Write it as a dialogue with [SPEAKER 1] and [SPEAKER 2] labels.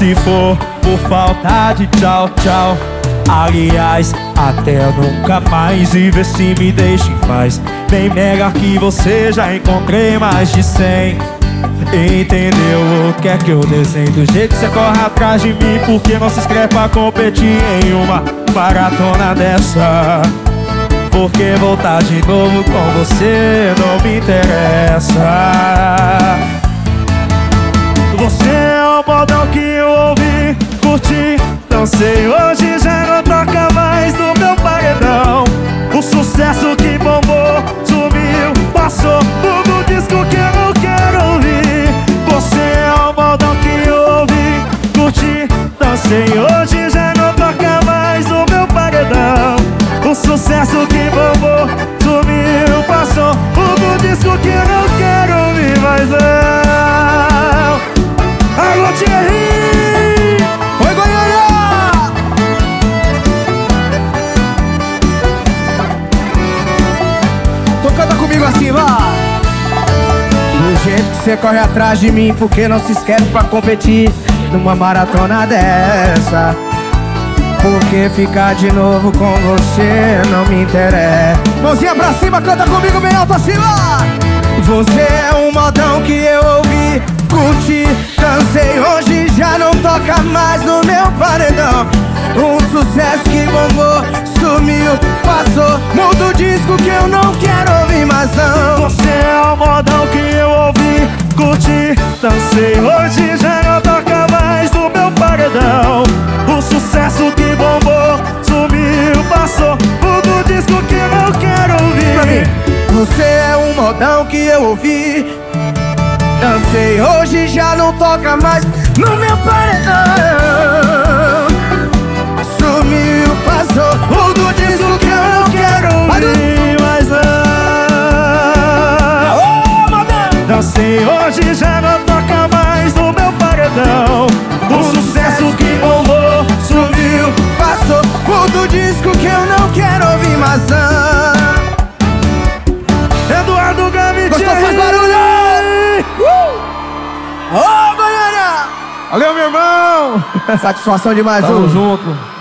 [SPEAKER 1] se for por falta de tchau, tchau. Aliás, até nunca mais, e vê se me deixa em paz. Bem melhor que você, já encontrei mais de 100. Entendeu o que é que eu desenho? Do jeito que você corre atrás de mim, por que não se inscreve pra competir em uma maratona dessa? Porque voltar de novo com você não me interessa. Você é o modão que eu ouvi, curti, dancei, hoje já não toca mais no meu paredão. O sucesso que bombou, sumiu, passou tudo disco que eu não quero ouvir. Você é o modão que eu ouvi, curti, dancei, hoje já não toca mais no meu paredão. O sucesso que bombou, sumiu, passou tudo disco que eu não quero ouvir mais não. Alô, Thierry!
[SPEAKER 2] Oi, Goiânia! Então canta comigo assim, vai! Do jeito que você corre atrás de mim, por que não se inscreve pra competir numa maratona dessa? Porque ficar de novo com você não me interessa. Mãozinha pra cima, canta comigo bem alto assim, vai! Você é um modão que eu ouvi, curti, cansei, hoje já não toca mais no meu paredão. Um sucesso que bombou, sumiu, passou, muda o disco que eu não quero ouvir mais não.
[SPEAKER 1] Você é o modão que eu ouvi, curti, dancei, hoje já não toca mais no meu paredão. O sucesso que bombou, sumiu, passou, muda o disco que eu não quero ouvir.
[SPEAKER 2] Você é um modão que eu ouvi, dancei, hoje já não toca mais no meu paredão. Sumiu, passou, muda o disco que eu não quero ouvir
[SPEAKER 1] mais não. Dancei, hoje já não toca mais no meu paredão. O sucesso que bombou, sumiu,
[SPEAKER 2] passou, muda o disco que eu não quero ouvir mais não.
[SPEAKER 1] Eduardo Gami,
[SPEAKER 2] gostou, faz barulho! Ô, Goiânia!
[SPEAKER 1] Valeu, meu irmão!
[SPEAKER 2] Satisfação demais,
[SPEAKER 1] Tamo junto.